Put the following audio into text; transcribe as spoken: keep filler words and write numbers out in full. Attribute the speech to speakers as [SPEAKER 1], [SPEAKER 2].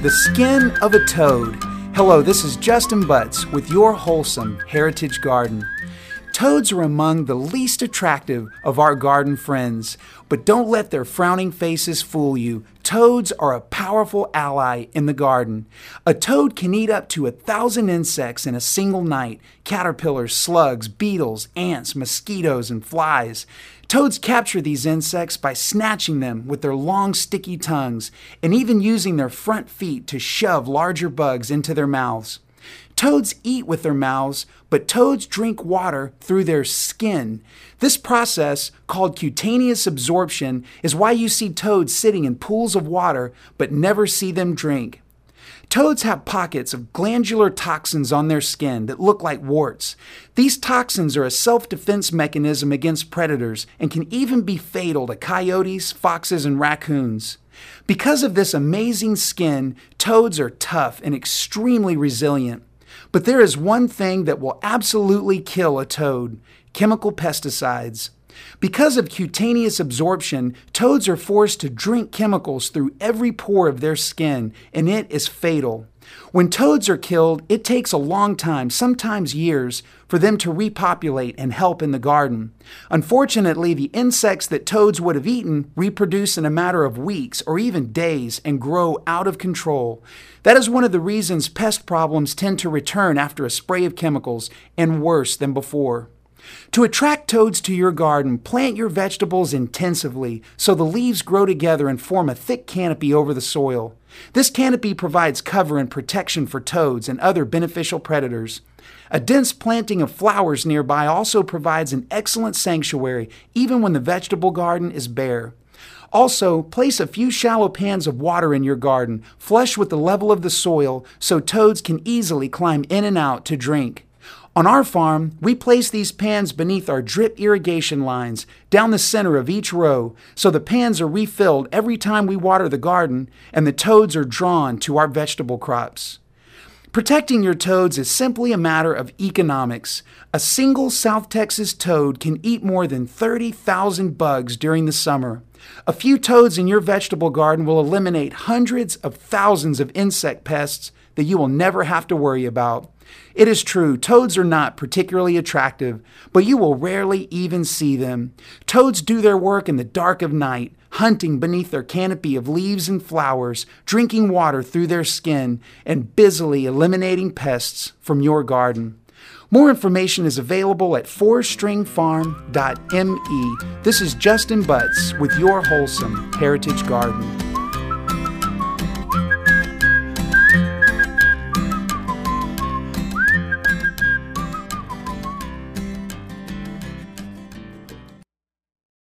[SPEAKER 1] The skin of a toad. Hello, this is Justin Butts with your wholesome Heritage Garden. Toads are among the least attractive of our garden friends, but don't let their frowning faces fool you. Toads are a powerful ally in the garden. A toad can eat up to a thousand insects in a single night: caterpillars, slugs, beetles, ants, mosquitoes, and flies. Toads capture these insects by snatching them with their long, sticky tongues and even using their front feet to shove larger bugs into their mouths. Toads eat with their mouths, but toads drink water through their skin. This process, called cutaneous absorption, is why you see toads sitting in pools of water but never see them drink. Toads have pockets of glandular toxins on their skin that look like warts. These toxins are a self-defense mechanism against predators and can even be fatal to coyotes, foxes, and raccoons. Because of this amazing skin, toads are tough and extremely resilient. But there is one thing that will absolutely kill a toad: chemical pesticides. Because of cutaneous absorption, toads are forced to drink chemicals through every pore of their skin, and it is fatal. When toads are killed, it takes a long time, sometimes years, for them to repopulate and help in the garden. Unfortunately, the insects that toads would have eaten reproduce in a matter of weeks or even days and grow out of control. That is one of the reasons pest problems tend to return after a spray of chemicals, and worse than before. To attract toads to your garden, plant your vegetables intensively so the leaves grow together and form a thick canopy over the soil. This canopy provides cover and protection for toads and other beneficial predators. A dense planting of flowers nearby also provides an excellent sanctuary, even when the vegetable garden is bare. Also, place a few shallow pans of water in your garden, flush with the level of the soil, so toads can easily climb in and out to drink. On our farm, we place these pans beneath our drip irrigation lines down the center of each row, so the pans are refilled every time we water the garden and the toads are drawn to our vegetable crops. Protecting your toads is simply a matter of economics. A single South Texas toad can eat more than thirty thousand bugs during the summer. A few toads in your vegetable garden will eliminate hundreds of thousands of insect pests that you will never have to worry about. It is true, toads are not particularly attractive, but you will rarely even see them. Toads do their work in the dark of night, hunting beneath their canopy of leaves and flowers, drinking water through their skin, and busily eliminating pests from your garden. More information is available at four string farm dot m e. This is Justin Butts with your wholesome Heritage Garden.